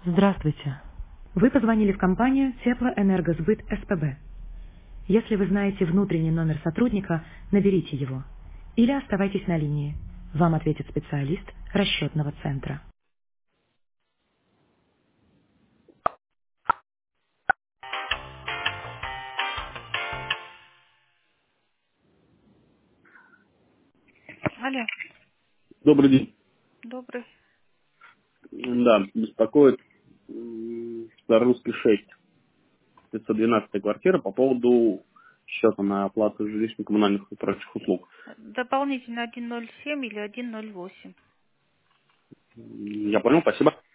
Здравствуйте. Вы позвонили в компанию Теплоэнергосбыт СПБ. Если вы знаете внутренний номер сотрудника, наберите его. Или оставайтесь на линии. Вам ответит специалист расчетного центра. Алло, Добрый день. добрый. Да, беспокоит Старорусский 6, 512 квартира по поводу счета на оплату жилищно-коммунальных и прочих услуг. Дополнительно 107 или 108. Я понял, спасибо.